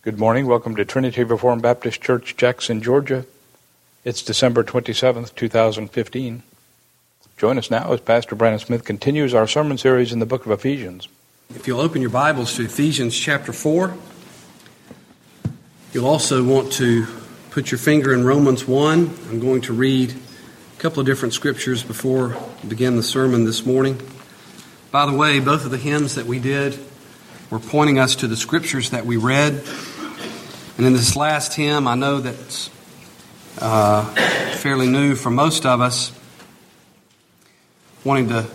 Good morning. Welcome to Trinity Reformed Baptist Church, Jackson, Georgia. It's December 27th, 2015. Join us now as Pastor Brandon Smith continues our sermon series in the book of Ephesians. If you'll open your Bibles to Ephesians chapter 4, you'll also want to put your finger in Romans 1. I'm going to read a couple of different scriptures before we begin the sermon this morning. By the way, both of the hymns that we did were pointing us to the scriptures that we read. And in this last hymn, I know that's fairly new for most of us, wanting to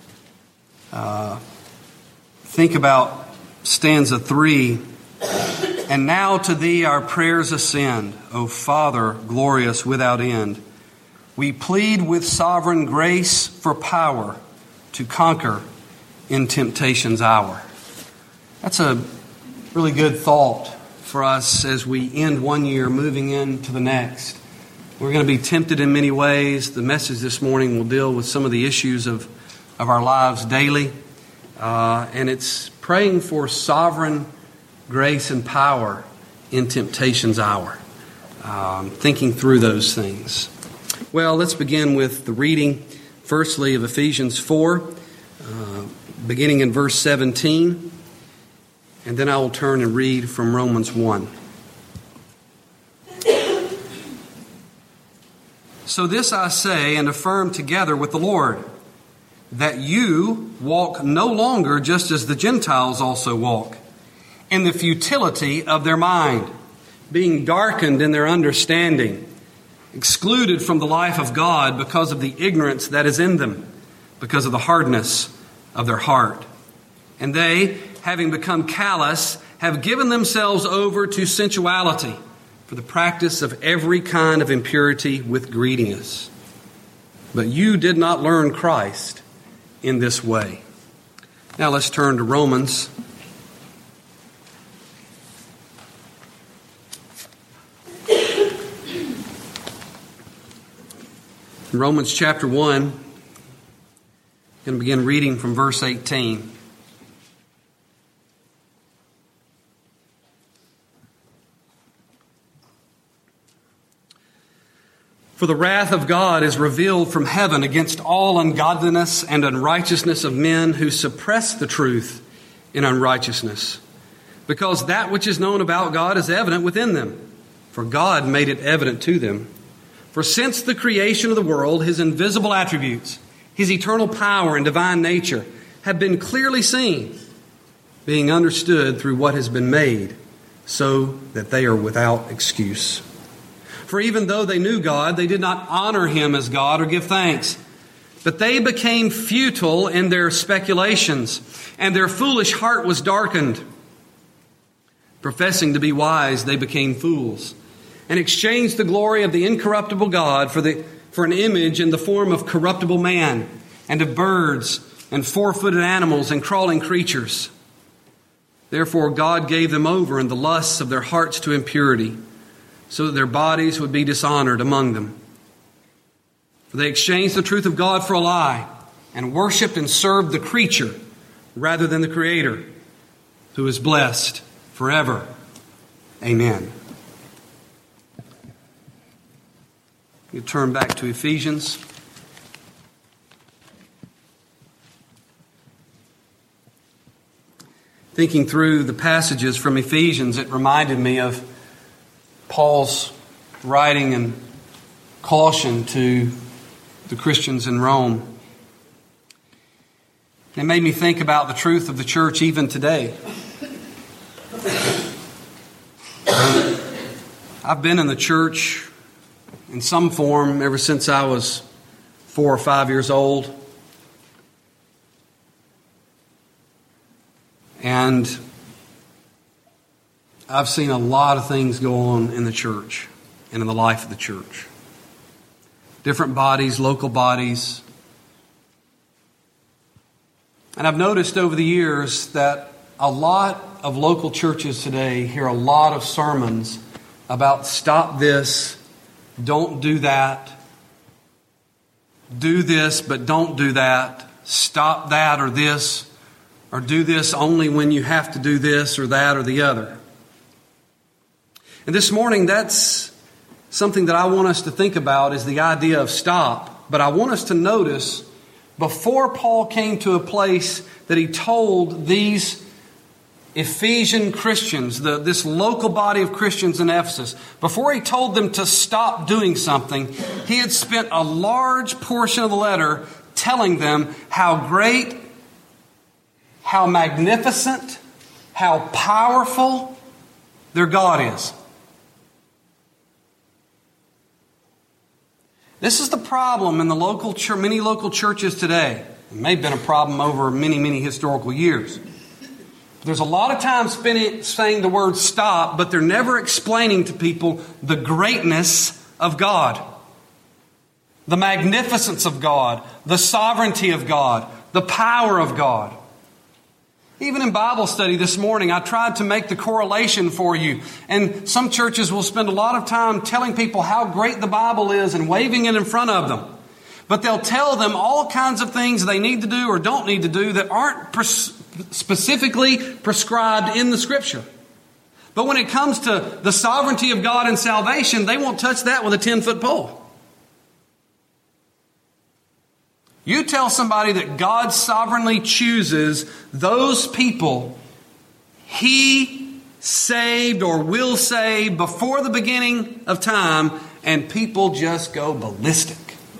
think about stanza 3. And now to Thee our prayers ascend, O Father, glorious without end. We plead with sovereign grace for power to conquer in temptation's hour. That's a really good thought for us as we end one year moving into the next. We're going to be tempted in many ways. The message this morning will deal with some of the issues of our lives daily. And it's praying for sovereign grace and power in temptation's hour. Thinking through those things. Well, let's begin with the reading, firstly, of Ephesians 4, beginning in verse 17. And then I will turn and read from Romans 1. So this I say and affirm together with the Lord, that you walk no longer just as the Gentiles also walk, in the futility of their mind, being darkened in their understanding, excluded from the life of God because of the ignorance that is in them, because of the hardness of their heart. And they, having become callous, have given themselves over to sensuality for the practice of every kind of impurity with greediness. But you did not learn Christ in this way. Now let's turn to Romans. In Romans chapter 1, I'm going to begin reading from verse 18. For the wrath of God is revealed from heaven against all ungodliness and unrighteousness of men who suppress the truth in unrighteousness, because that which is known about God is evident within them, for God made it evident to them. For since the creation of the world, His invisible attributes, His eternal power and divine nature have been clearly seen, being understood through what has been made, so that they are without excuse. For even though they knew God, they did not honor Him as God or give thanks. But they became futile in their speculations, and their foolish heart was darkened. Professing to be wise, they became fools, and exchanged the glory of the incorruptible God for an image in the form of corruptible man, and of birds, and four-footed animals, and crawling creatures. Therefore God gave them over in the lusts of their hearts to impurity, so that their bodies would be dishonored among them. For they exchanged the truth of God for a lie, and worshipped and served the creature rather than the Creator, who is blessed forever. Amen. You turn back to Ephesians. Thinking through the passages from Ephesians, it reminded me of Paul's writing and caution to the Christians in Rome. It made me think about the truth of the church even today. I've been in the church in some form ever since I was 4 or 5 years old. And I've seen a lot of things go on in the church and in the life of the church. Different bodies, local bodies. And I've noticed over the years that a lot of local churches today hear a lot of sermons about stop this, don't do that, do this but don't do that, stop that or this, or do this only when you have to do this or that or the other. And this morning, that's something that I want us to think about, is the idea of stop. But I want us to notice, before Paul came to a place that he told these Ephesian Christians, this local body of Christians in Ephesus, before he told them to stop doing something, he had spent a large portion of the letter telling them how great, how magnificent, how powerful their God is. This is the problem in the many local churches today. It may have been a problem over many, many historical years. There's a lot of time spent saying the word stop, but they're never explaining to people the greatness of God, the magnificence of God, the sovereignty of God, the power of God. Even in Bible study this morning, I tried to make the correlation for you. And some churches will spend a lot of time telling people how great the Bible is and waving it in front of them. But they'll tell them all kinds of things they need to do or don't need to do that aren't specifically prescribed in the Scripture. But when it comes to the sovereignty of God and salvation, they won't touch that with a 10-foot pole. You tell somebody that God sovereignly chooses those people He saved or will save before the beginning of time, and people just go ballistic.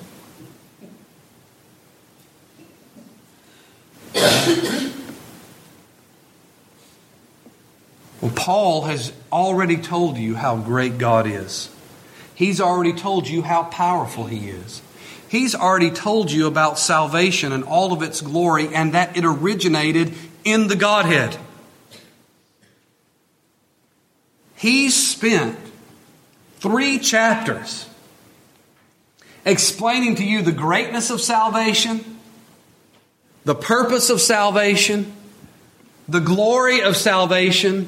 Well, Paul has already told you how great God is. He's already told you how powerful He is. He's already told you about salvation and all of its glory, and that it originated in the Godhead. He's spent 3 chapters explaining to you the greatness of salvation, the purpose of salvation, the glory of salvation,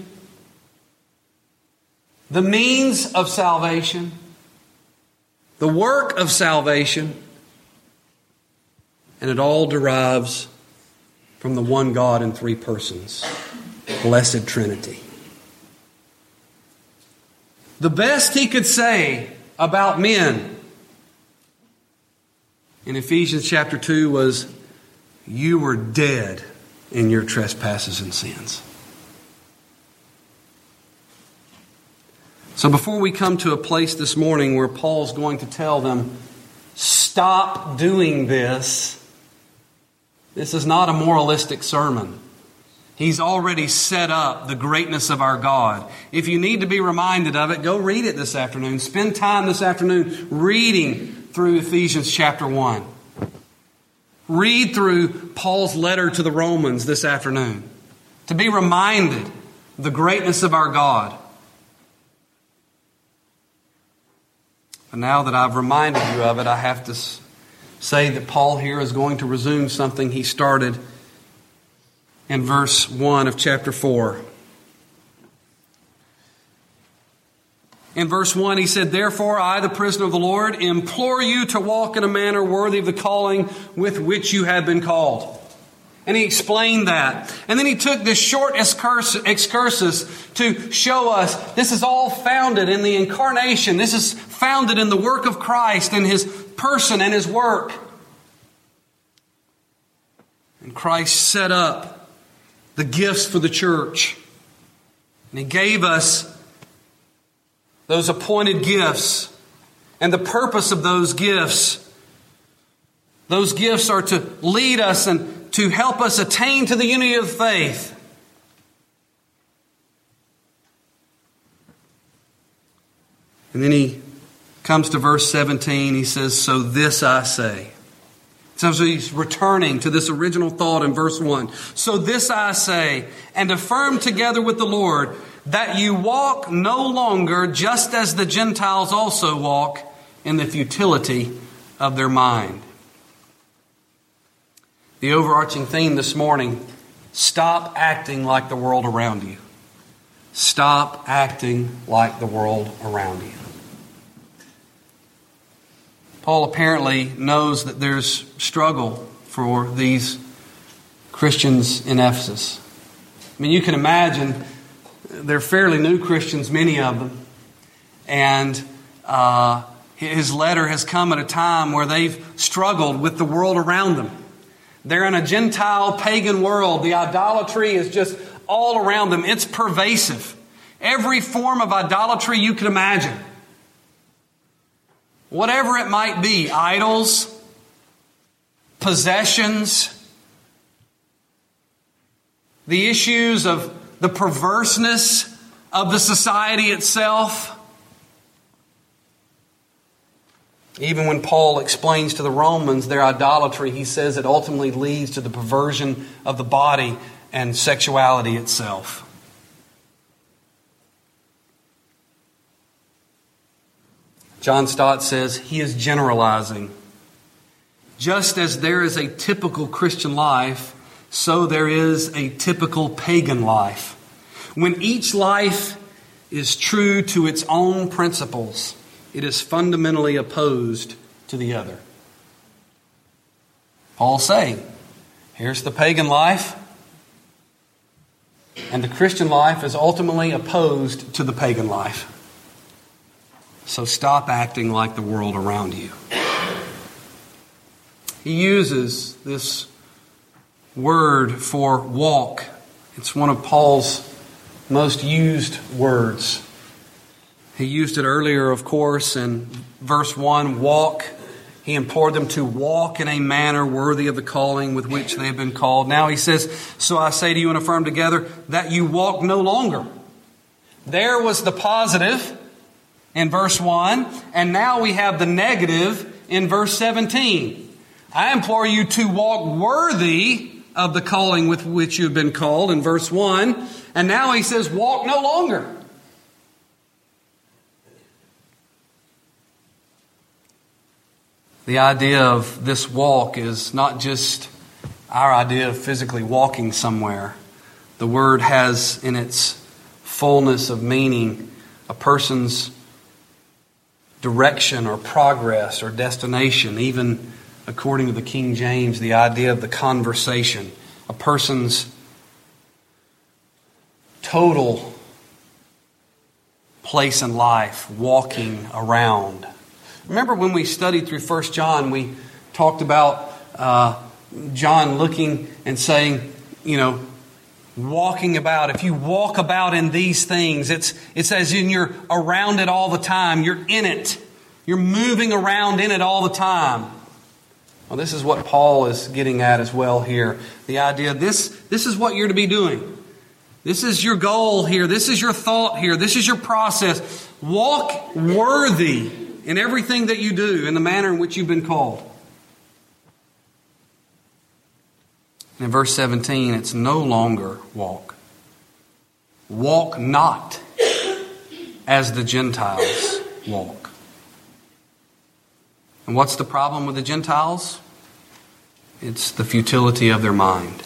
the means of salvation, the work of salvation, and it all derives from the one God in 3 persons, Blessed Trinity. The best he could say about men in Ephesians chapter 2 was, you were dead in your trespasses and sins. So before we come to a place this morning where Paul's going to tell them, stop doing this, this is not a moralistic sermon. He's already set up the greatness of our God. If you need to be reminded of it, go read it this afternoon. Spend time this afternoon reading through Ephesians chapter 1. Read through Paul's letter to the Romans this afternoon to be reminded of the greatness of our God. But now that I've reminded you of it, I have to say that Paul here is going to resume something he started in verse 1 of chapter 4. In verse 1 he said, therefore I, the prisoner of the Lord, implore you to walk in a manner worthy of the calling with which you have been called. And he explained that. And then he took this short excursus to show us this is all founded in the incarnation. This is founded in the work of Christ and His person and His work. And Christ set up the gifts for the church. And He gave us those appointed gifts. And the purpose of those gifts are to lead us and to help us attain to the unity of faith. And then he comes to verse 17. He says, so this I say. So he's returning to this original thought in verse 1. So this I say, and affirm together with the Lord, that you walk no longer just as the Gentiles also walk in the futility of their mind. The overarching theme this morning, stop acting like the world around you. Stop acting like the world around you. Paul apparently knows that there's struggle for these Christians in Ephesus. I mean, you can imagine they're fairly new Christians, many of them. And his letter has come at a time where they've struggled with the world around them. They're in a Gentile pagan world. The idolatry is just all around them. It's pervasive. Every form of idolatry you can imagine. Whatever it might be, idols, possessions, the issues of the perverseness of the society itself. Even when Paul explains to the Romans their idolatry, he says it ultimately leads to the perversion of the body and sexuality itself. John Stott says he is generalizing. Just as there is a typical Christian life, so there is a typical pagan life. When each life is true to its own principles, it is fundamentally opposed to the other. Paul's saying, here's the pagan life, and the Christian life is ultimately opposed to the pagan life. So stop acting like the world around you. He uses this word for walk. It's one of Paul's most used words. He used it earlier, of course, in verse 1, walk. He implored them to walk in a manner worthy of the calling with which they have been called. Now he says, so I say to you and affirm together that you walk no longer. There was the positive in verse 1, and now we have the negative in verse 17. I implore you to walk worthy of the calling with which you have been called in verse 1, and now he says walk no longer. The idea of this walk is not just our idea of physically walking somewhere. The word has in its fullness of meaning a person's direction or progress or destination. Even according to the King James, the idea of the conversation. A person's total place in life, walking around. Remember when we studied through 1 John, we talked about John looking and saying, walking about. If you walk about in these things, it's as in you're around it all the time. You're in it. You're moving around in it all the time. Well, this is what Paul is getting at as well here. The idea, this is what you're to be doing. This is your goal here. This is your thought here. This is your process. Walk worthy in everything that you do, in the manner in which you've been called. In verse 17, it's no longer walk. Walk not as the Gentiles walk. And what's the problem with the Gentiles? It's the futility of their mind.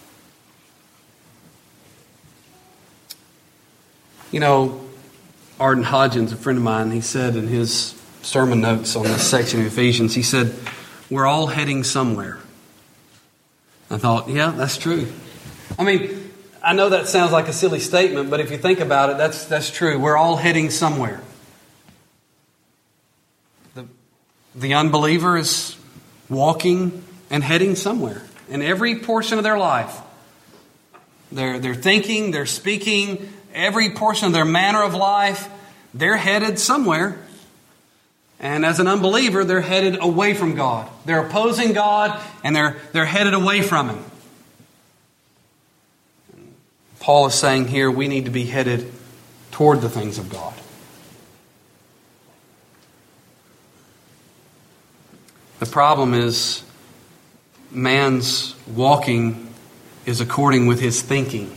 Arden Hodgins, a friend of mine, he said in his sermon notes on this section of Ephesians, he said, we're all heading somewhere. I thought, yeah, that's true. I know that sounds like a silly statement, but if you think about it, that's true. We're all heading somewhere. The unbeliever is walking and heading somewhere in every portion of their life. They're thinking, they're speaking, every portion of their manner of life, they're headed somewhere. And as an unbeliever, they're headed away from God. They're opposing God, and they're headed away from Him. Paul is saying here we need to be headed toward the things of God. The problem is man's walking is according with his thinking.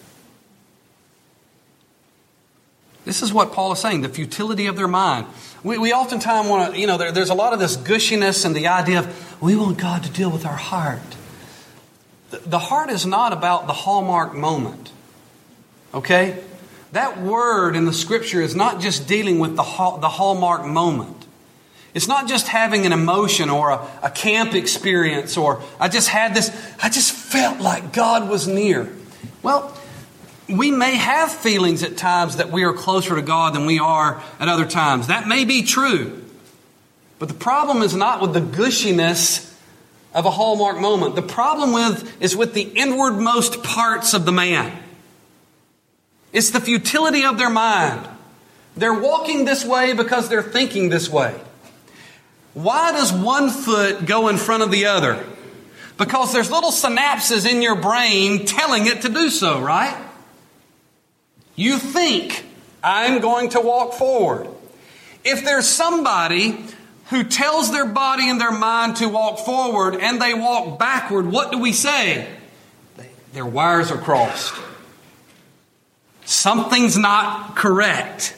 This is what Paul is saying, the futility of their mind. We oftentimes want to, there's a lot of this gushiness and the idea of we want God to deal with our heart. The heart is not about the hallmark moment. Okay? That word in the Scripture is not just dealing with the hallmark moment. It's not just having an emotion or a camp experience or I just felt like God was near. Well, we may have feelings at times that we are closer to God than we are at other times. That may be true. But the problem is not with the gushiness of a Hallmark moment. The problem is with the inwardmost parts of the man. It's the futility of their mind. They're walking this way because they're thinking this way. Why does one foot go in front of the other? Because there's little synapses in your brain telling it to do so, right? You think, I'm going to walk forward. If there's somebody who tells their body and their mind to walk forward and they walk backward, what do we say? Their wires are crossed. Something's not correct.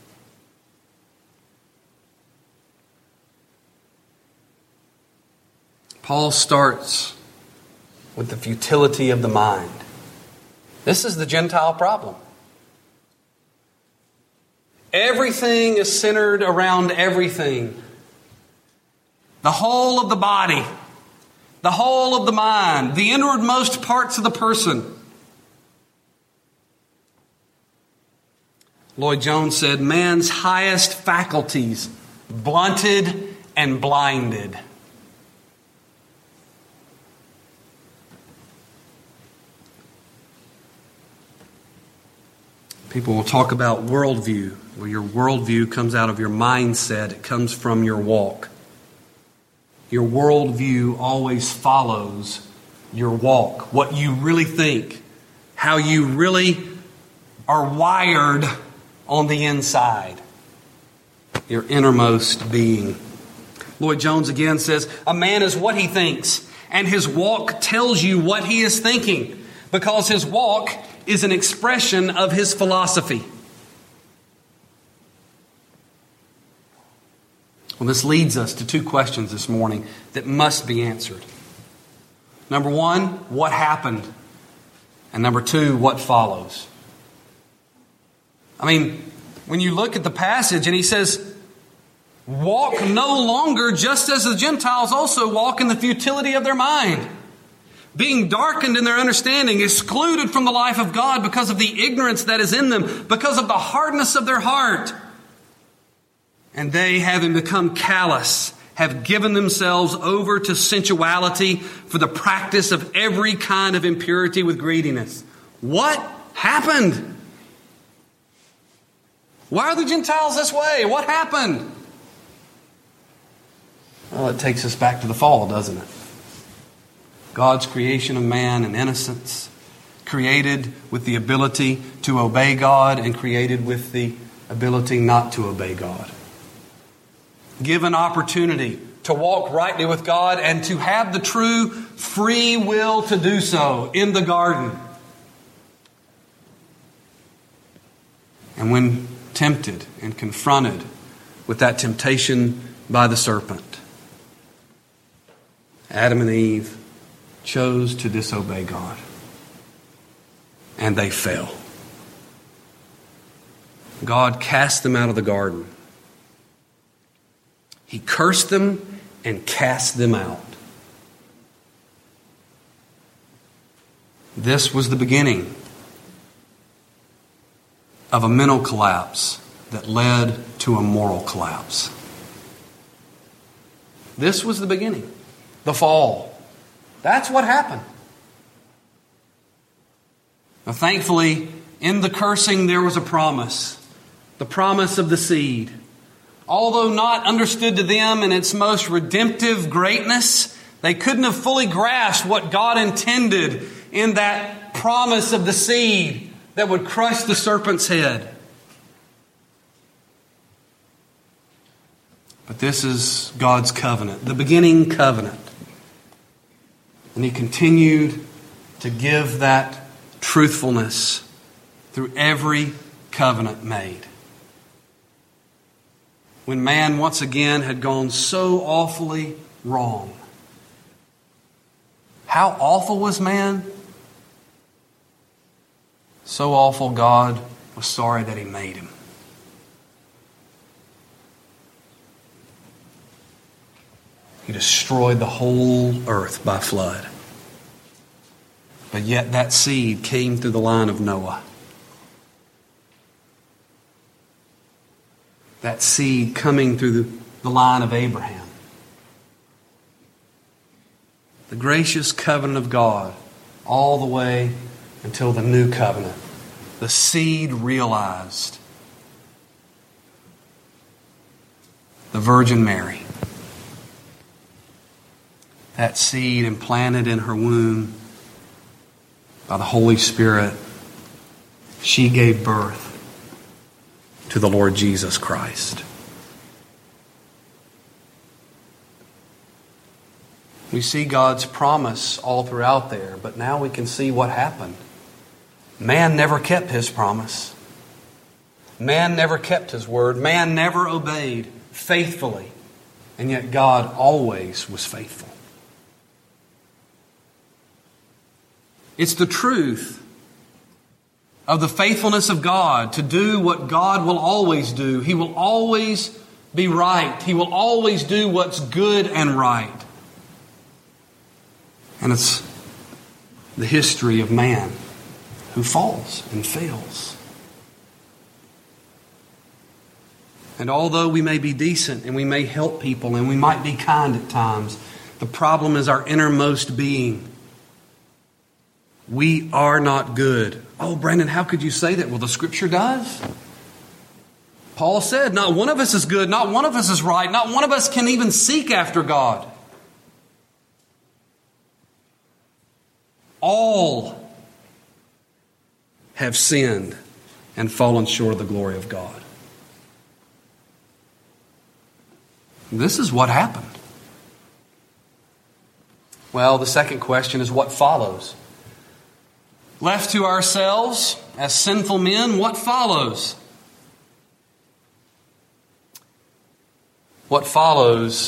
Paul starts with the futility of the mind. This is the Gentile problem. Everything is centered around everything. The whole of the body, the whole of the mind, the inwardmost parts of the person. Lloyd Jones said, man's highest faculties blunted and blinded. People will talk about worldview. Well, your worldview comes out of your mindset. It comes from your walk. Your worldview always follows your walk. What you really think. How you really are wired on the inside. Your innermost being. Lloyd Jones again says, a man is what he thinks, and his walk tells you what he is thinking, because his walk is an expression of his philosophy. Well, this leads us to two questions this morning that must be answered. Number one, what happened? And number two, what follows? I mean, when you look at the passage and he says, walk no longer just as the Gentiles also walk in the futility of their mind, being darkened in their understanding, excluded from the life of God because of the ignorance that is in them, because of the hardness of their heart. And they, having become callous, have given themselves over to sensuality for the practice of every kind of impurity with greediness. What happened? Why are the Gentiles this way? What happened? Well, it takes us back to the fall, doesn't it? God's creation of man in innocence, created with the ability to obey God and created with the ability not to obey God. Given opportunity to walk rightly with God and to have the true free will to do so in the garden. And when tempted and confronted with that temptation by the serpent, Adam and Eve chose to disobey God. And they fell. God cast them out of the garden. He cursed them and cast them out. This was the beginning of a mental collapse that led to a moral collapse. This was the beginning. The fall. That's what happened. Now, thankfully, in the cursing there was a promise. The promise of the seed. Although not understood to them in its most redemptive greatness, they couldn't have fully grasped what God intended in that promise of the seed that would crush the serpent's head. But this is God's covenant, the beginning covenant. And He continued to give that truthfulness through every covenant made. When man once again had gone so awfully wrong. How awful was man? So awful God was sorry that He made him. He destroyed the whole earth by flood. But yet that seed came through the line of Noah. that seed coming through the line of Abraham. The gracious covenant of God all the way until the new covenant. The seed realized. The Virgin Mary. That seed implanted in her womb by the Holy Spirit. She gave birth to the Lord Jesus Christ. We see God's promise all throughout there, but now we can see what happened. Man never kept His promise. Man never kept His word. Man never obeyed faithfully. And yet God always was faithful. It's the truth of the faithfulness of God to do what God will always do. He will always be right. He will always do what's good and right. And it's the history of man who falls and fails. And although we may be decent and we may help people and we might be kind at times, the problem is our innermost being. We are not good. Oh, Brandon, how could you say that? Well, the Scripture does. Paul said, not one of us is good, not one of us is right, not one of us can even seek after God. All have sinned and fallen short of the glory of God. This is what happened. Well, the second question is what follows? Left to ourselves as sinful men, what follows? What follows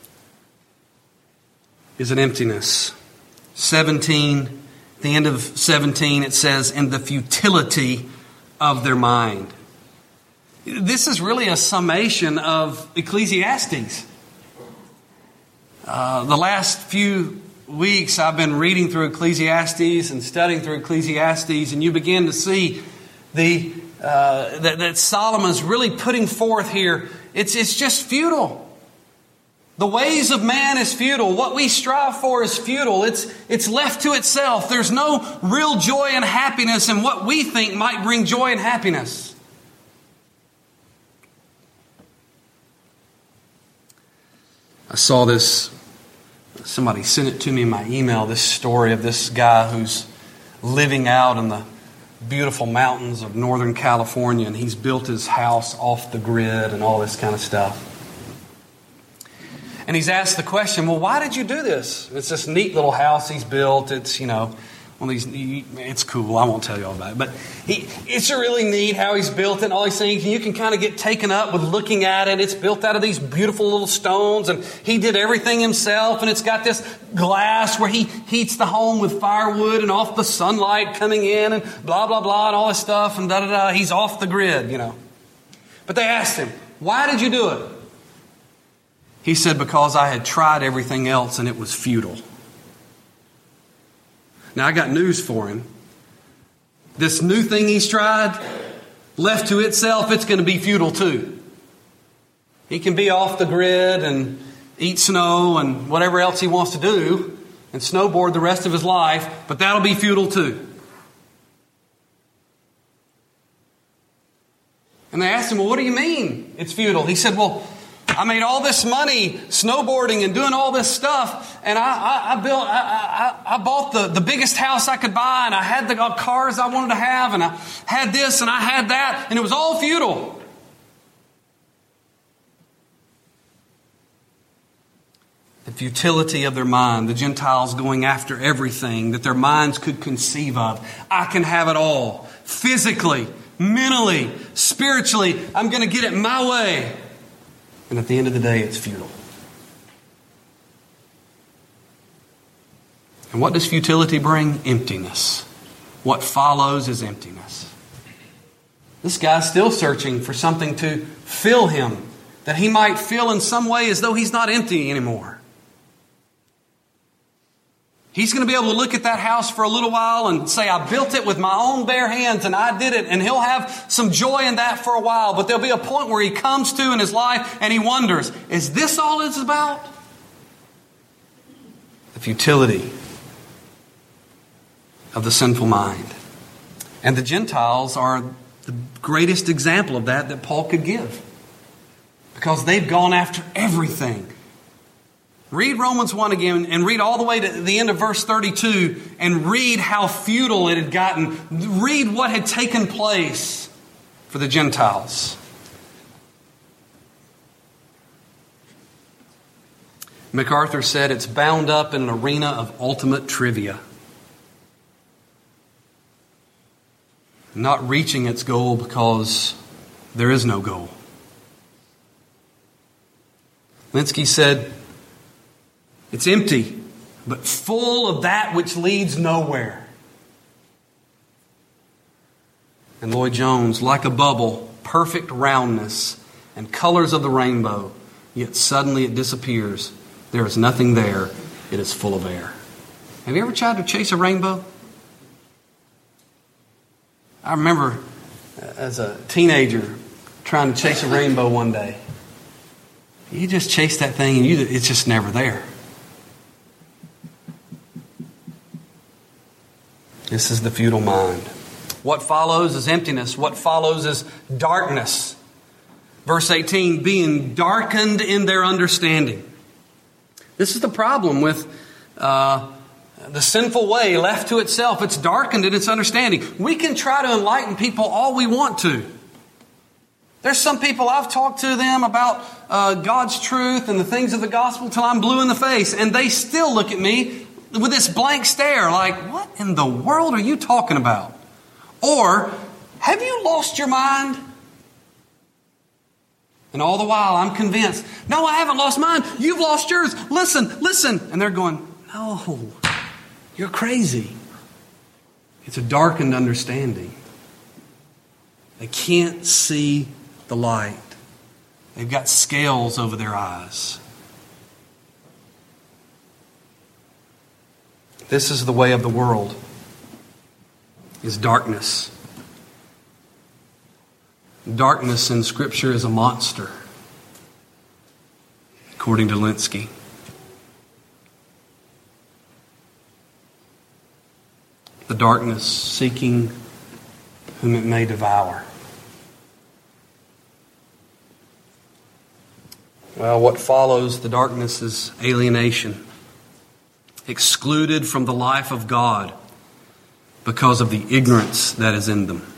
is an emptiness. 17, at the end of 17, it says, "in the futility of their mind." This is really a summation of Ecclesiastes. The last few weeks I've been reading through Ecclesiastes and studying through Ecclesiastes, and you begin to see that Solomon's really putting forth here. It's just futile. The ways of man is futile. What we strive for is futile. It's left to itself. There's no real joy and happiness in what we think might bring joy and happiness. I saw this, somebody sent it to me in my email, this story of this guy who's living out in the beautiful mountains of Northern California, and he's built his house off the grid and all this kind of stuff. And he's asked the question, well, why did you do this? It's this neat little house he's built. It's, one of these, it's cool. I won't tell you all about it. But it's really neat how he's built it and all these things. And you can kind of get taken up with looking at it. It's built out of these beautiful little stones. And he did everything himself. And it's got this glass where he heats the home with firewood and off the sunlight coming in and blah, blah, blah, and all this stuff. And da-da-da. He's off the grid, But they asked him, why did you do it? He said, because I had tried everything else and it was futile. Now, I got news for him. This new thing he's tried, left to itself, it's going to be futile too. He can be off the grid and eat snow and whatever else he wants to do and snowboard the rest of his life, but that'll be futile too. And they asked him, well, what do you mean it's futile? He said, well, I made all this money snowboarding and doing all this stuff, and I bought the biggest house I could buy, and I had the cars I wanted to have, and I had this and I had that, and it was all futile. The futility of their mind, the Gentiles going after everything that their minds could conceive of. I can have it all. Physically, mentally, spiritually, I'm going to get it my way. And at the end of the day, it's futile. And what does futility bring? Emptiness. What follows is emptiness. This guy's still searching for something to fill him, that he might feel in some way as though he's not empty anymore. He's going to be able to look at that house for a little while and say, I built it with my own bare hands and I did it. And he'll have some joy in that for a while. But there'll be a point where he comes to in his life and he wonders, is this all it's about? The futility of the sinful mind. And the Gentiles are the greatest example of that Paul could give. Because they've gone after everything. Read Romans 1 again and read all the way to the end of verse 32 and read how futile it had gotten. Read what had taken place for the Gentiles. MacArthur said it's bound up in an arena of ultimate trivia. Not reaching its goal because there is no goal. Linsky said, it's empty, but full of that which leads nowhere. And Lloyd Jones, like a bubble, perfect roundness and colors of the rainbow, yet suddenly it disappears. There is nothing there. It is full of air. Have you ever tried to chase a rainbow? I remember as a teenager trying to chase a rainbow one day. You just chase that thing and it's just never there. This is the futile mind. What follows is emptiness. What follows is darkness. Verse 18, being darkened in their understanding. This is the problem with the sinful way left to itself. It's darkened in its understanding. We can try to enlighten people all we want to. There's some people I've talked to them about God's truth and the things of the gospel till I'm blue in the face. And they still look at me with this blank stare like, what in the world are you talking about? Or, have you lost your mind? And all the while I'm convinced, no, I haven't lost mine. You've lost yours. Listen. And they're going, no, you're crazy. It's a darkened understanding. They can't see the light. They've got scales over their eyes. This is the way of the world, is darkness. Darkness in Scripture is a monster, according to Linsky. The darkness seeking whom it may devour. Well, what follows the darkness is alienation. Excluded from the life of God because of the ignorance that is in them.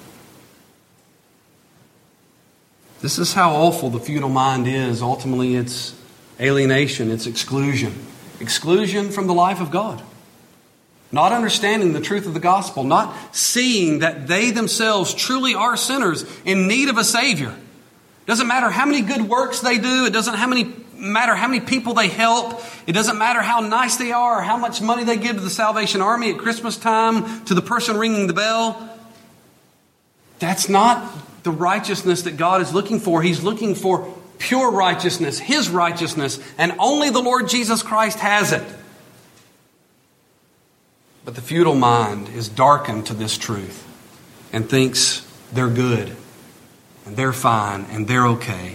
This is how awful the futile mind is. Ultimately, it's alienation, it's exclusion. Exclusion from the life of God. Not understanding the truth of the gospel, not seeing that they themselves truly are sinners in need of a Savior. Doesn't matter how many good works they do. It doesn't matter how many people they help. It doesn't matter how nice they are or how much money they give to the Salvation Army at Christmas time, to the person ringing the bell. That's not the righteousness that God is looking for. He's looking for pure righteousness, His righteousness, and only the Lord Jesus Christ has it. But the futile mind is darkened to this truth and thinks they're good and they're fine and they're okay.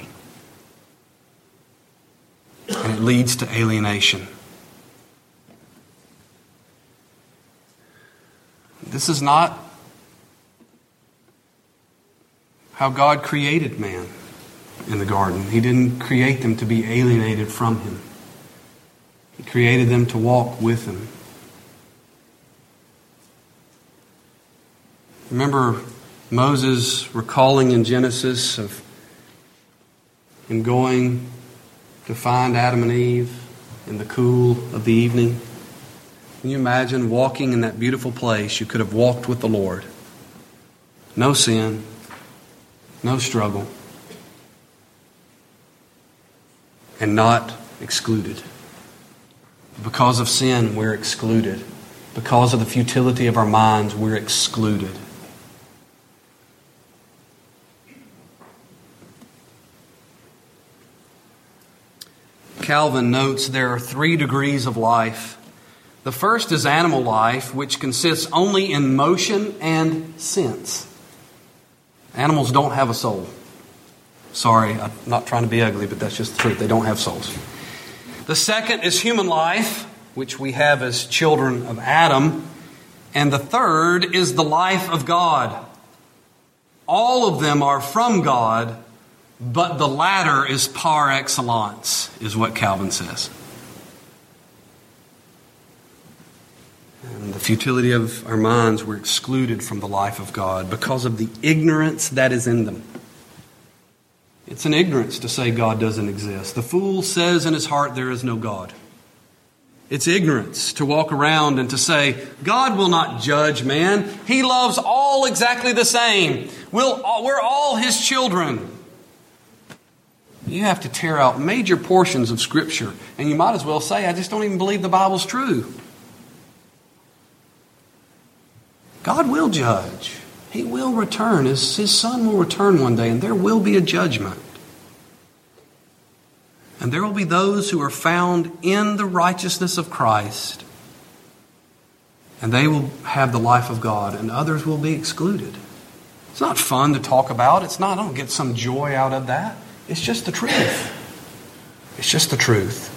And it leads to alienation. This is not how God created man in the garden. He didn't create them to be alienated from Him. He created them to walk with Him. Remember Moses recalling in Genesis of him going to find Adam and Eve in the cool of the evening. Can you imagine walking in that beautiful place? You could have walked with the Lord. No sin, no struggle, and not excluded. Because of sin, we're excluded. Because of the futility of our minds, we're excluded. Calvin notes there are 3 degrees of life. The first is animal life, which consists only in motion and sense. Animals don't have a soul. Sorry, I'm not trying to be ugly, but that's just the truth. They don't have souls. The second is human life, which we have as children of Adam. And the third is the life of God. All of them are from God, but the latter is par excellence, is what Calvin says. And the futility of our minds were excluded from the life of God because of the ignorance that is in them. It's an ignorance to say God doesn't exist. The fool says in his heart there is no God. It's ignorance to walk around and to say, God will not judge man. He loves all exactly the same. We're all His children. You have to tear out major portions of Scripture, and you might as well say, I just don't even believe the Bible's true. God will judge. He will return. His Son will return one day, and there will be a judgment. And there will be those who are found in the righteousness of Christ, and they will have the life of God, and others will be excluded. It's not fun to talk about. I don't get some joy out of that. It's just the truth. It's just the truth.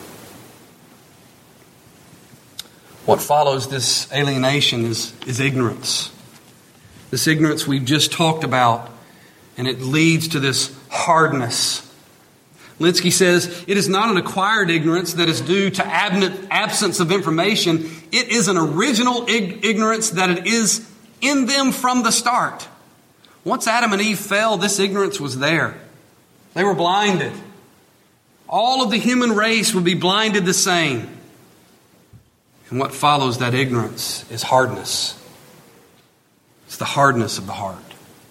What follows this alienation is ignorance. This ignorance we've just talked about, and it leads to this hardness. Linsky says, it is not an acquired ignorance that is due to absence of information. It is an original ignorance that it is in them from the start. Once Adam and Eve fell, this ignorance was there. They were blinded. All of the human race would be blinded the same. And what follows that ignorance is hardness. It's the hardness of the heart.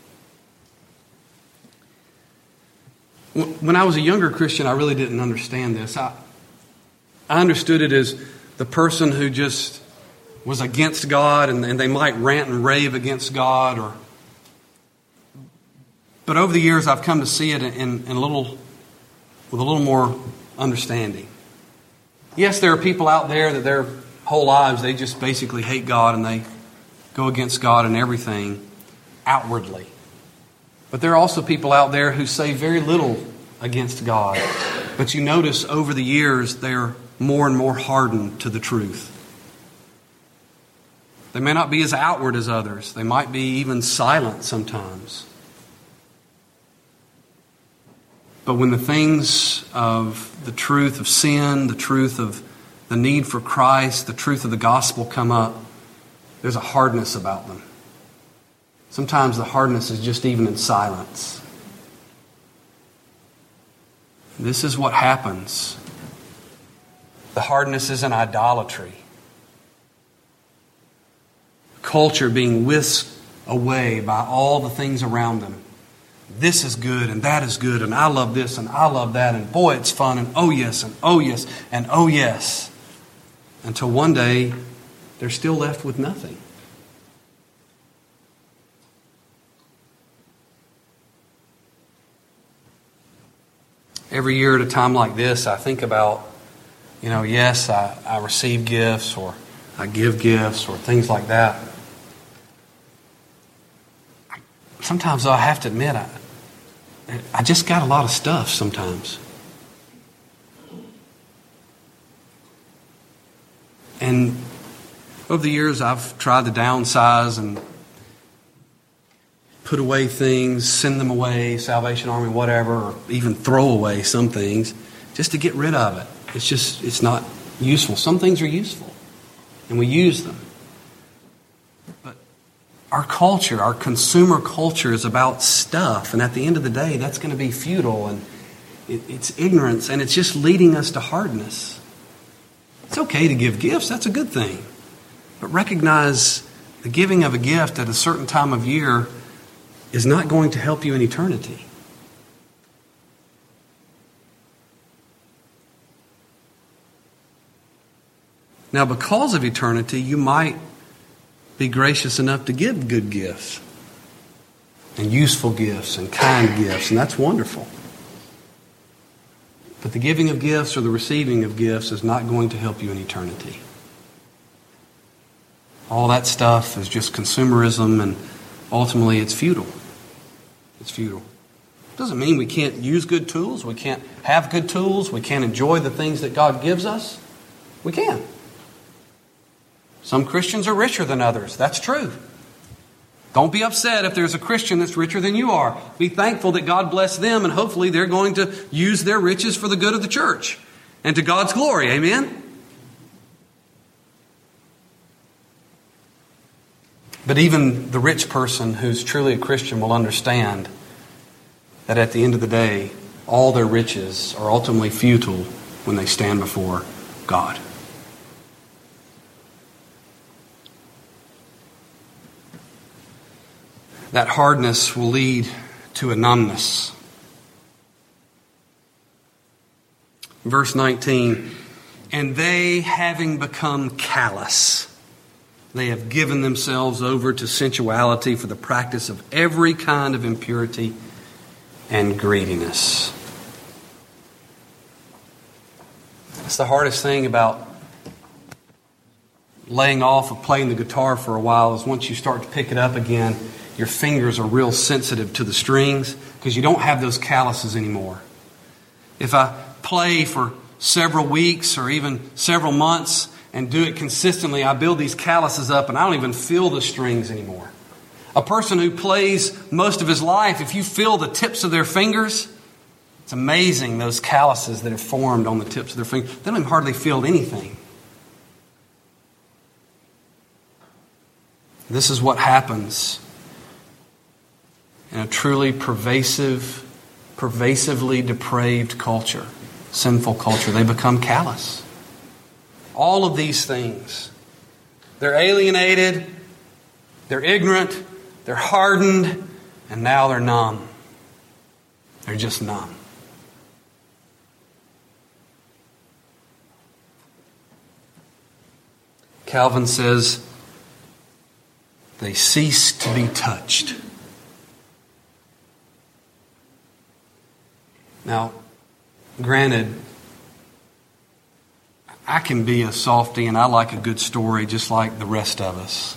When I was a younger Christian, I really didn't understand this. I understood it as the person who just was against God, and they might rant and rave against God. But over the years, I've come to see it with a little more understanding. Yes, there are people out there that their whole lives they just basically hate God and they go against God and everything outwardly. But there are also people out there who say very little against God. But you notice over the years they're more and more hardened to the truth. They may not be as outward as others. They might be even silent sometimes. But when the things of the truth of sin, the truth of the need for Christ, the truth of the gospel come up, there's a hardness about them. Sometimes the hardness is just even in silence. This is what happens. The hardness is in idolatry. Culture being whisked away by all the things around them. This is good and that is good and I love this and I love that and boy it's fun and oh yes and oh yes and oh yes. Until one day they're still left with nothing. Every year at a time like this, I think about, yes, I receive gifts or I give gifts or things like that. Sometimes I have to admit, I just got a lot of stuff sometimes. And over the years, I've tried to downsize and put away things, send them away, Salvation Army, whatever, or even throw away some things just to get rid of it. It's not useful. Some things are useful, and we use them. But our culture, our consumer culture is about stuff, and at the end of the day, that's going to be futile, and it's ignorance, and it's just leading us to hardness. It's okay to give gifts. That's a good thing. But recognize the giving of a gift at a certain time of year is not going to help you in eternity. Now, because of eternity, you might be gracious enough to give good gifts and useful gifts and kind gifts, and that's wonderful. But the giving of gifts or the receiving of gifts is not going to help you in eternity. All that stuff is just consumerism, and ultimately it's futile. It's futile. Doesn't mean we can't use good tools. We can't have good tools. We can't enjoy the things that God gives us. We can. Some Christians are richer than others. That's true. Don't be upset if there's a Christian that's richer than you are. Be thankful that God bless them, and hopefully they're going to use their riches for the good of the church and to God's glory. Amen? But even the rich person who's truly a Christian will understand that at the end of the day, all their riches are ultimately futile when they stand before God. That hardness will lead to a numbness. Verse 19, and they, having become callous, they have given themselves over to sensuality for the practice of every kind of impurity and greediness. That's the hardest thing about laying off of playing the guitar for a while, is once you start to pick it up again, your fingers are real sensitive to the strings because you don't have those calluses anymore. If I play for several weeks or even several months and do it consistently, I build these calluses up and I don't even feel the strings anymore. A person who plays most of his life, if you feel the tips of their fingers, it's amazing those calluses that have formed on the tips of their fingers. They don't even hardly feel anything. This is what happens in a truly pervasively depraved culture, sinful culture. They become callous. All of these things. They're alienated, they're ignorant, they're hardened, and now they're numb. They're just numb. Calvin says, they cease to be touched. Now, granted, I can be a softy and I like a good story just like the rest of us.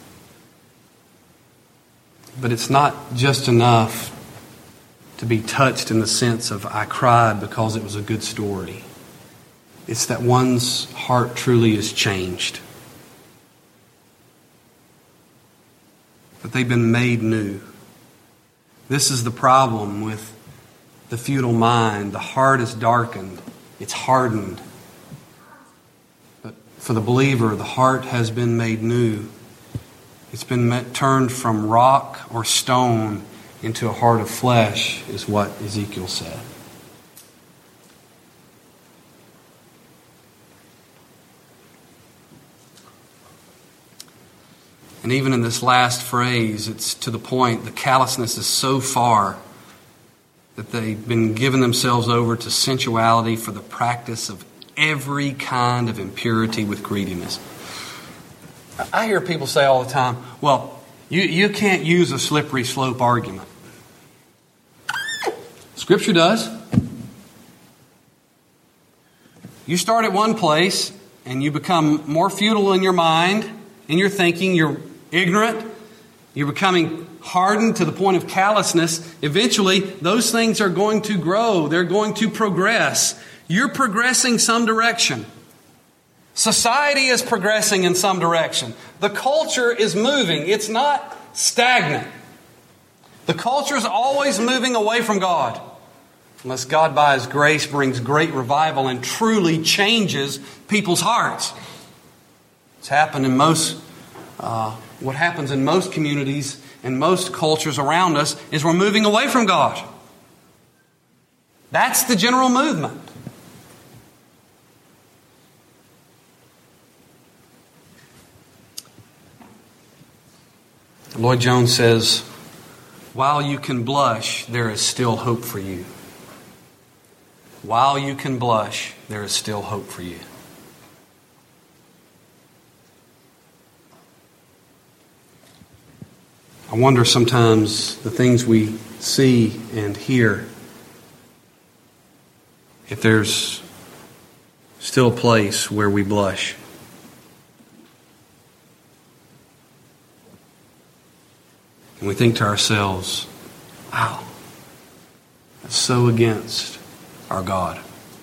But it's not just enough to be touched in the sense of I cried because it was a good story. It's that one's heart truly is changed. That they've been made new. This is the problem with the futile mind. The heart is darkened. It's hardened. But for the believer, the heart has been made new. It's been turned from rock or stone into a heart of flesh, is what Ezekiel said. And even in this last phrase, it's to the point, the callousness is so far that they've been given themselves over to sensuality for the practice of every kind of impurity with greediness. I hear people say all the time, well, you can't use a slippery slope argument. Scripture does. You start at one place and you become more futile in your mind, in your thinking, you're ignorant, you're becoming hardened to the point of callousness. Eventually, those things are going to grow. They're going to progress. You're progressing some direction. Society is progressing in some direction. The culture is moving. It's not stagnant. The culture is always moving away from God. Unless God, by His grace, brings great revival and truly changes people's hearts. It's happened in what happens in most communities and most cultures around us is we're moving away from God. That's the general movement. Lloyd Jones says, while you can blush, there is still hope for you. While you can blush, there is still hope for you. I wonder sometimes the things we see and hear, if there's still a place where we blush. we think to ourselves, wow, that's so against our God.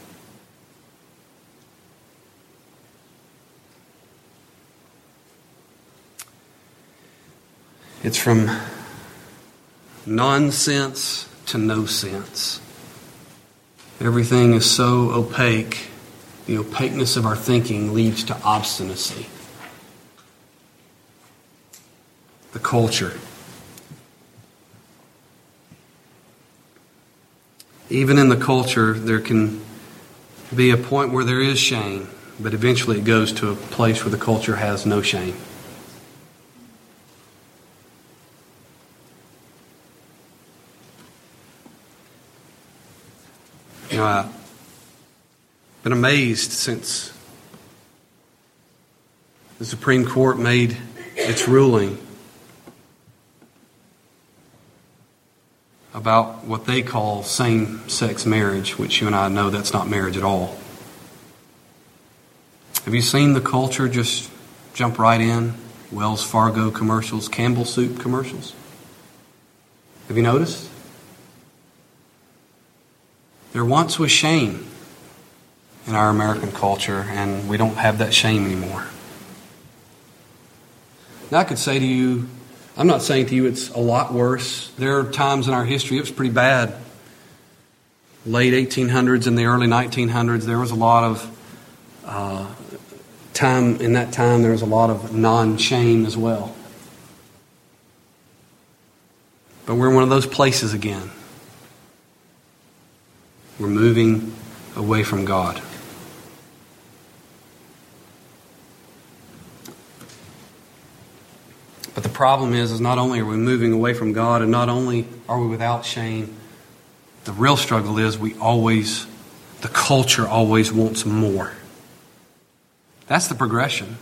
It's from nonsense to no sense. Everything is so opaque. The opaqueness of our thinking leads to obstinacy. The culture. Even in the culture, there can be a point where there is shame, but eventually it goes to a place where the culture has no shame. You know, I've been amazed since the Supreme Court made its ruling about what they call same-sex marriage, which you and I know that's not marriage at all. Have you seen the culture just jump right in? Wells Fargo commercials, Campbell Soup commercials. Have you noticed? There once was shame in our American culture, and we don't have that shame anymore. Now, I could say to you, I'm not saying to you it's a lot worse. There are times in our history it was pretty bad. Late 1800s and the early 1900s, there was a lot of time. In that time, there was a lot of non-shame as well. But we're in one of those places again. We're moving away from God. But the problem is not only are we moving away from God, and not only are we without shame, the real struggle is the culture always wants more. That's the progression.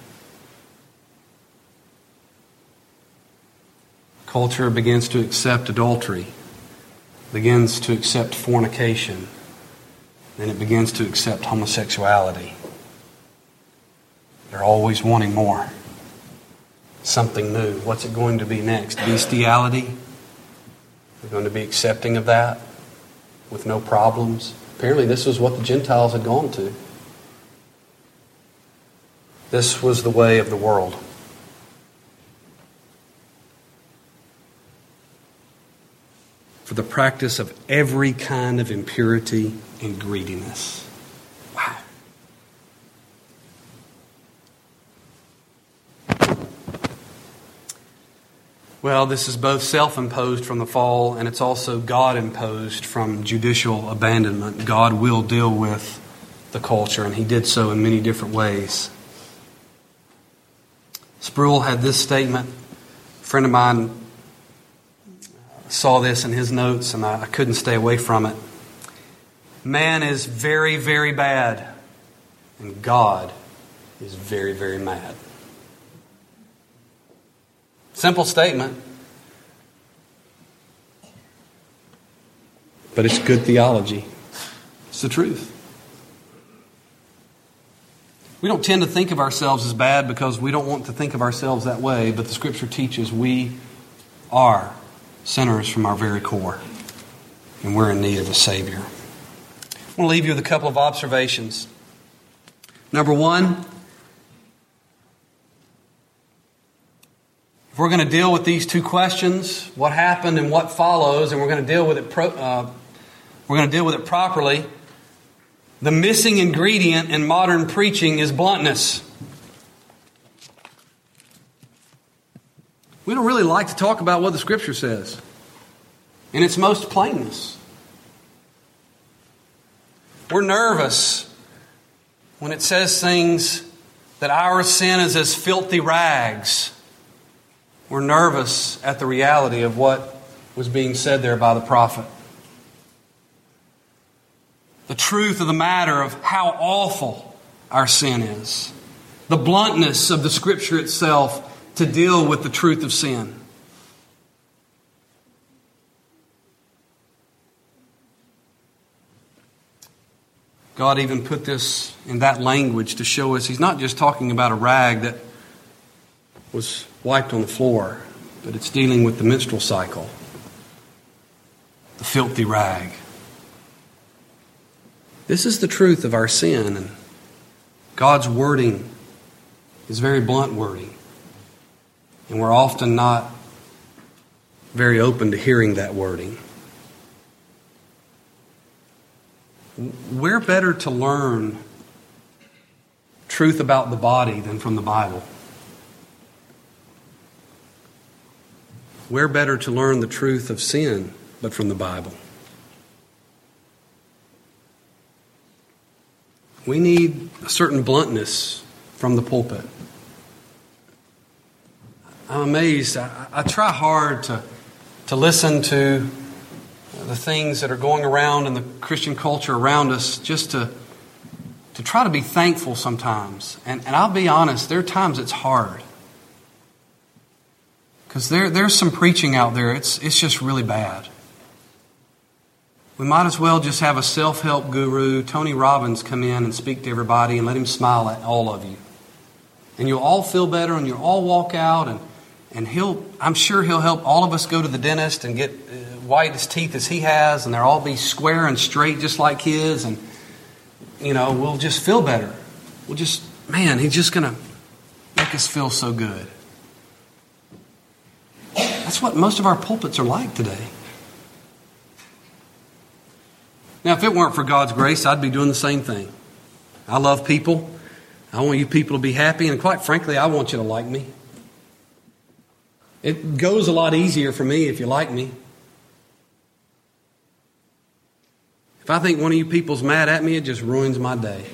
Culture begins to accept adultery, begins to accept fornication, then it begins to accept homosexuality. They're always wanting more. Something new. What's it going to be next? Bestiality? They're going to be accepting of that with no problems. Apparently this was what the Gentiles had gone to. This was the way of the world. For the practice of every kind of impurity and greediness. Wow. Well, this is both self-imposed from the fall, and it's also God-imposed from judicial abandonment. God will deal with the culture, and He did so in many different ways. Sproul had this statement. A friend of mine saw this in his notes, and I couldn't stay away from it. Man is very, very bad, and God is very, very mad. Simple statement, but it's good theology. It's the truth. We don't tend to think of ourselves as bad because we don't want to think of ourselves that way, but the Scripture teaches we are sinners from our very core, and we're in need of a Savior. I want to leave you with a couple of observations. Number one, if we're going to deal with these two questions, what happened and what follows, and we're going to deal with it properly, the missing ingredient in modern preaching is bluntness. We don't really like to talk about what the Scripture says in its most plainness. We're nervous when it says things that our sin is as filthy rags. We're nervous at the reality of what was being said there by the prophet. The truth of the matter of how awful our sin is. The bluntness of the Scripture itself to deal with the truth of sin. God even put this in that language to show us He's not just talking about a rag that was wiped on the floor. but it's dealing with the menstrual cycle, the filthy rag. This is the truth of our sin, and God's wording is very blunt wording, and we're often not very open to hearing that wording. Where better to learn truth about the body than from the Bible? Where better to learn the truth of sin but from the Bible? We need a certain bluntness from the pulpit. I'm amazed. I try hard to listen to the things that are going around in the Christian culture around us, just to try to be thankful sometimes. And I'll be honest, there are times it's hard. Because there's some preaching out there, it's just really bad. We might as well just have a self-help guru, Tony Robbins, come in and speak to everybody and let him smile at all of you. And you'll all feel better and you'll all walk out, and I'm sure he'll help all of us go to the dentist and get white as teeth as he has, and they'll all be square and straight just like his, and we'll just feel better. He's just going to make us feel so good. That's what most of our pulpits are like today. Now, if it weren't for God's grace, I'd be doing the same thing. I love people. I want you people to be happy, and quite frankly, I want you to like me. It goes a lot easier for me if you like me. If I think one of you people's mad at me, it just ruins my day.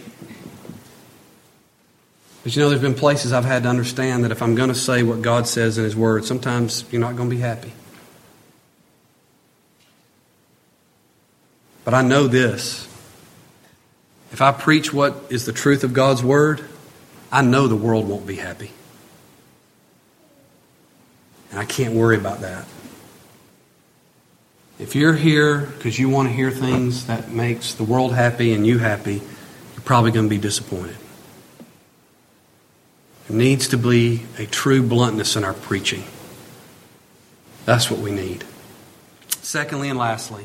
But there's been places I've had to understand that if I'm going to say what God says in His Word, sometimes you're not going to be happy. But I know this. If I preach what is the truth of God's Word, I know the world won't be happy. And I can't worry about that. If you're here because you want to hear things that makes the world happy and you happy, you're probably going to be disappointed. There needs to be a true bluntness in our preaching. That's what we need. Secondly and lastly,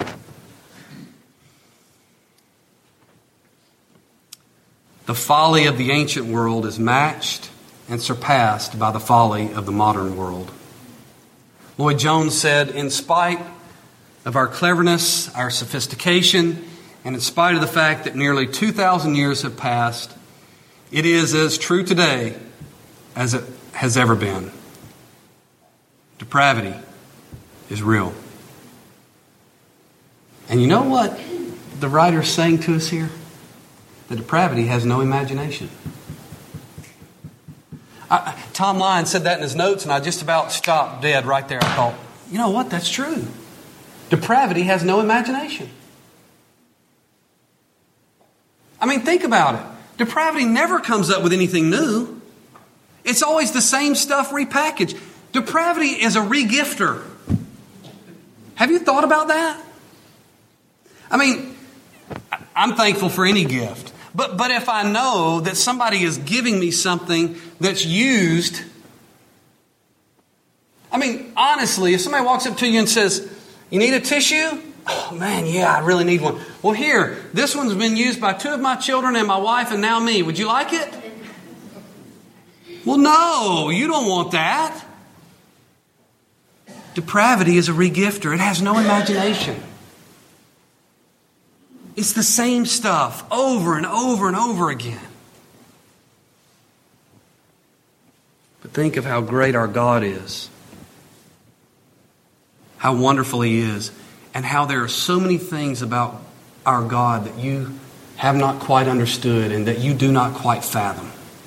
the folly of the ancient world is matched and surpassed by the folly of the modern world. Lloyd Jones said, in spite of our cleverness, our sophistication, and in spite of the fact that nearly 2,000 years have passed, it is as true today as it has ever been. Depravity is real. And you know what the writer's saying to us here? That depravity has no imagination. Tom Lyon said that in his notes, and I just about stopped dead right there. I thought, you know what? That's true. Depravity has no imagination. Think about it. Depravity never comes up with anything new. It's always the same stuff repackaged. Depravity is a regifter. Have you thought about that? I'm thankful for any gift. But if I know that somebody is giving me something that's used, honestly, if somebody walks up to you and says, you need a tissue? Oh man, yeah, I really need one. Well, here, this one's been used by 2 of my children and my wife and now me. Would you like it? Well, no, you don't want that. Depravity is a regifter. It has no imagination. It's the same stuff over and over and over again. But think of how great our God is. How wonderful He is. And how there are so many things about our God that you have not quite understood and that you do not quite fathom.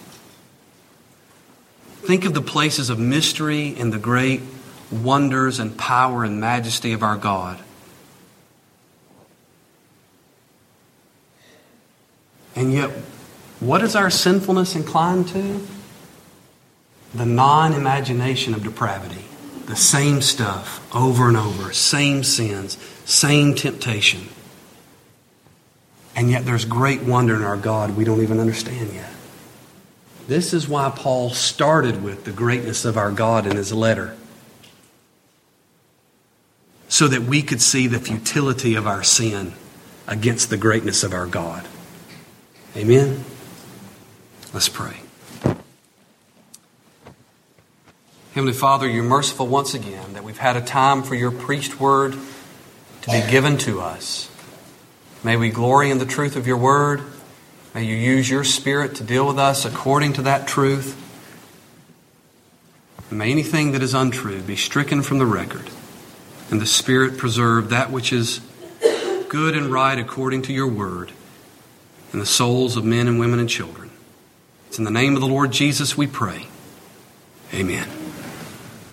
Think of the places of mystery and the great wonders and power and majesty of our God. And yet, what is our sinfulness inclined to? The non-imagination of depravity. The same stuff over and over. Same sins. Same temptation. And yet there's great wonder in our God we don't even understand yet. This is why Paul started with the greatness of our God in his letter. so that we could see the futility of our sin against the greatness of our God. Amen? Let's pray. Heavenly Father, you're merciful once again that we've had a time for your preached word to be given to us. May we glory in the truth of your word. May you use your Spirit to deal with us according to that truth. And may anything that is untrue be stricken from the record, and the Spirit preserve that which is good and right according to your word in the souls of men and women and children. It's in the name of the Lord Jesus we pray. Amen.